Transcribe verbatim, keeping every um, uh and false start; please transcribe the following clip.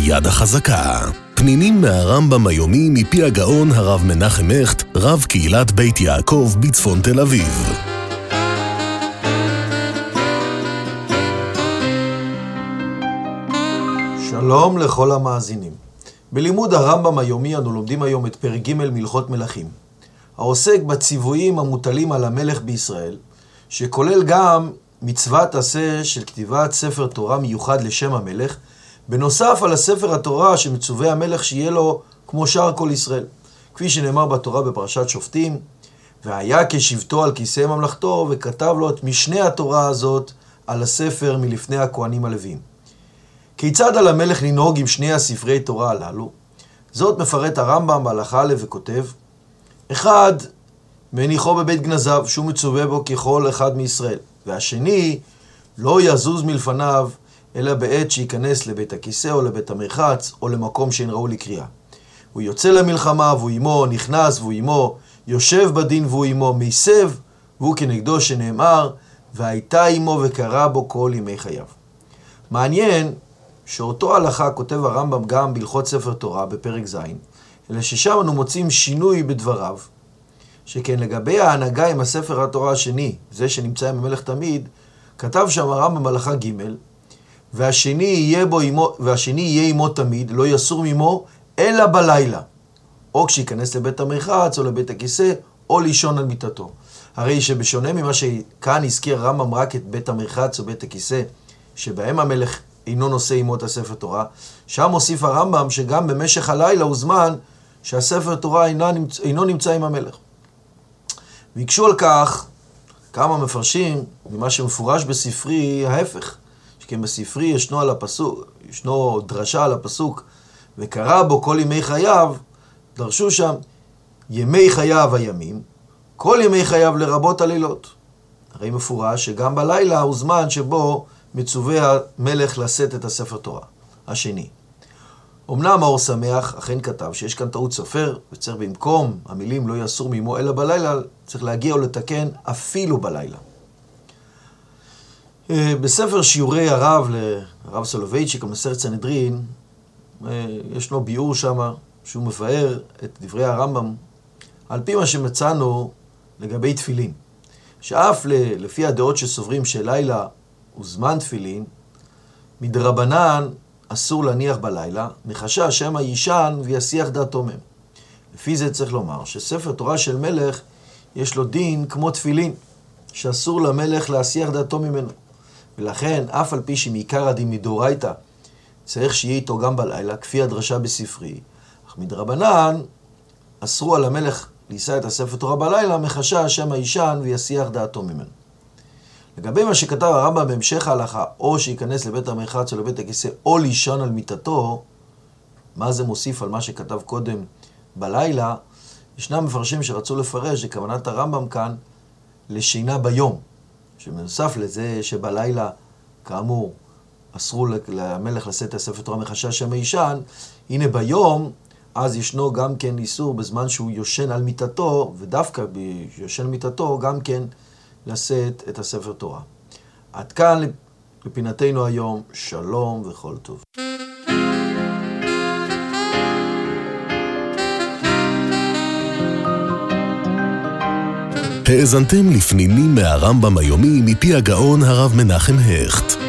היד החזקה. פנינים מהרמב"ם היומי מפי הגאון הרב מנחם הכט, רב קהילת בית יעקב בצפון תל אביב. שלום לכל המאזינים. בלימוד הרמב"ם היומי אנו לומדים היום את פרק ג' מלכות מלכים, העוסק בציוויים המוטלים על המלך בישראל, שכולל גם מצוות עשה של כתיבת ספר תורה מיוחד לשם המלך, בנוסף על הספר התורה שמצווה המלך שיהיה לו כמו שאר כל ישראל, כפי שנאמר בתורה בפרשת שופטים, והיה כשבטו על כיסא ממלכתו, וכתב לו את משנה התורה הזאת על הספר מלפני הכהנים הלוויים. כיצד על המלך לנהוג עם שני הספרי תורה הללו? זאת מפרט הרמב"ם בהלכה א' וכותב, אחד, מניחו בבית גנזיו, שהוא מצווה בו ככל אחד מישראל, והשני, לא יזוז מלפניו, אלא בעת שייכנס לבית הכיסא או לבית המרחץ, או למקום שאין ראוי לקריאה. הוא יוצא למלחמה והוא עמו, נכנס והוא עמו, יושב בדין והוא עמו, מסב, והוא כנגדו שנאמר, והייתה עמו וקרא בו כל ימי חייו. מעניין שאותו הלכה כותב הרמב"ם גם בהלכות ספר תורה בפרק ז', אלא ששם אנו מוצאים שינוי בדבריו, שכן לגבי ההנהגה עם הספר התורה השני, זה שנמצא עם המלך תמיד, כתב שם הרמב"ם בהלכה ג', והשני יהיה בו עמו, והשני יהיה עמו תמיד, לא יסור ממו, אלא בלילה, או כשיכנס לבית המרחץ או לבית הכיסא, או לישון על מיטתו. הרי שבשונה ממה שכאן הזכיר הרמב"ם רק את בית המרחץ או בית הכיסא, שבהם המלך אינו נושא עמו את הספר תורה, שם הוסיף הרמב"ם שגם במשך הלילה הוא זמן שהספר תורה אינו נמצא, אינו נמצא עם המלך. ויקשו על כך כמה מפרשים ממה שמפורש בספרי ההפך, שכן בספרי ישנו, על הפסוק, ישנו דרשה על הפסוק, וקרא בו כל ימי חייו, דרשו שם ימי חייו הימים, כל ימי חייו לרבות הלילות. הרי מפורש שגם בלילה הוא זמן שבו מצווה המלך לשאת את הספר תורה השני. אמנם האור שמח אכן כתב שיש כאן טעות סופר, וצריך במקום המילים לא יסור ממו אלא בלילה, צריך להגיע ולתקן אפילו בלילה. בספר שיעורי הרב לרב סולובייצ'יק במסכת סנהדרין, ישנו ביאור שם שהוא מבאר את דברי הרמב"ם על פי מה שמצאנו לגבי תפילין, שאף לפי הדעות שסוברים שלילה הוא זמן תפילין, מדרבנן אסור להניח בלילה, מחשש שמא יישן ויסיח דעתו מהם. לפי זה צריך לומר שספר תורה של מלך יש לו דין כמו תפילין, שאסור למלך להסיח דעתו ממנו. ולכן, אף על פי שמעיקר הדין מדאורייתא, צריך שיהיה איתו גם בלילה, כפי הדרשה בספרי, אך מדרבנן אסרו על המלך לישא את הספר תורה בלילה, מחשש שמא יישן ויסיח דעתו ממנו. לגבי מה שכתב הרמב"ם בהמשך ההלכה, או שייכנס לבית המרחץ או לבית הכיסא, או לישון על מיטתו, מה זה מוסיף על מה שכתב קודם בלילה, ישנם מפרשים שרצו לפרש, שכוונת הרמב"ם כאן, לשינה ביום, שמנוסף לזה שבלילה, כאמור, אסרו למלך לשאת את הספר תורה מחשש שמא יישן, הנה ביום, אז ישנו גם כן איסור בזמן שהוא יושן על מיטתו, ודווקא ביושן על מיטתו גם כן, לשאת את הספר תורה. עד כאן לפינתנו היום, שלום וכל טוב. האזנתם לפנינים מהרמב"ם היומי מפי הגאון הרב מנחם הכט.